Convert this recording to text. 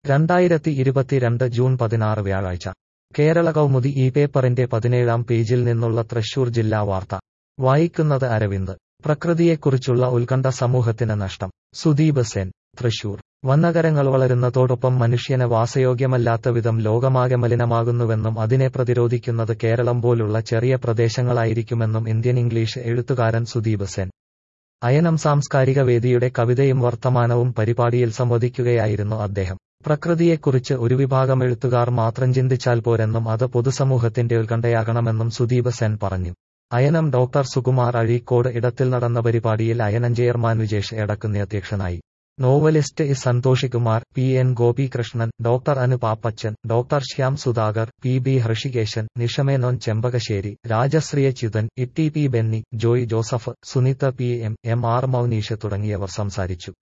2022 June 16 വ്യാഴാഴ്ച കേരള കൗമുദി ഈ പേപ്പറിന്റെ 17-ാം പേജിൽ നിന്നുള്ള തൃശൂർ ജില്ലാ വാർത്ത വായിക്കുന്നത് അരവിന്ദ്. പ്രകൃതിയെക്കുറിച്ചുള്ള ഉത്കണ്ഠ സമൂഹത്തിന് നഷ്ടം. സുദീപ് സെൻ, തൃശൂർ. വനനഗരങ്ങൾ വളരുന്നതോടൊപ്പം മനുഷ്യന് വാസയോഗ്യമല്ലാത്ത വിധം ലോകമാകെ മലിനമാകുന്നുവെന്നും അതിനെ പ്രതിരോധിക്കുന്നത് കേരളം പോലുള്ള ചെറിയ പ്രദേശങ്ങളായിരിക്കുമെന്നും ഇന്ത്യൻ ഇംഗ്ലീഷ് എഴുത്തുകാരൻ സുദീപ് സെൻ. അയനം സാംസ്കാരിക വേദിയുടെ കവിതയും വർത്തമാനവും പരിപാടിയിൽ സംവദിക്കുകയായിരുന്നു അദ്ദേഹം. പ്രകൃതിയെക്കുറിച്ച് ഒരു വിഭാഗം എഴുത്തുകാർ മാത്രം ചിന്തിച്ചാൽ പോരെന്നും അത് പൊതുസമൂഹത്തിന്റെ ഉത്കണ്ഠയാകണമെന്നും സുദീപ് സെൻ പറഞ്ഞു. അയനം ഡോക്ടർ സുകുമാർ അഴീക്കോട് ഇടത്തിൽ നടന്ന പരിപാടിയിൽ അയനം ചെയർമാൻ വിജേഷ് എടക്കുന്നി അധ്യക്ഷനായി. Novelist E Santhoshkumar, P N Gopikrishnan, doctor Anu Pappachan, doctor Shyam Sudhakar, P B Hrishikesan, Nisha Menon Chempakassery, Rajasree Achuthan, E T P Benny, Joy Joseph, Sunitha P M, M R Mouneesh തുടങ്ങിയവർ സംസാരിച്ചു.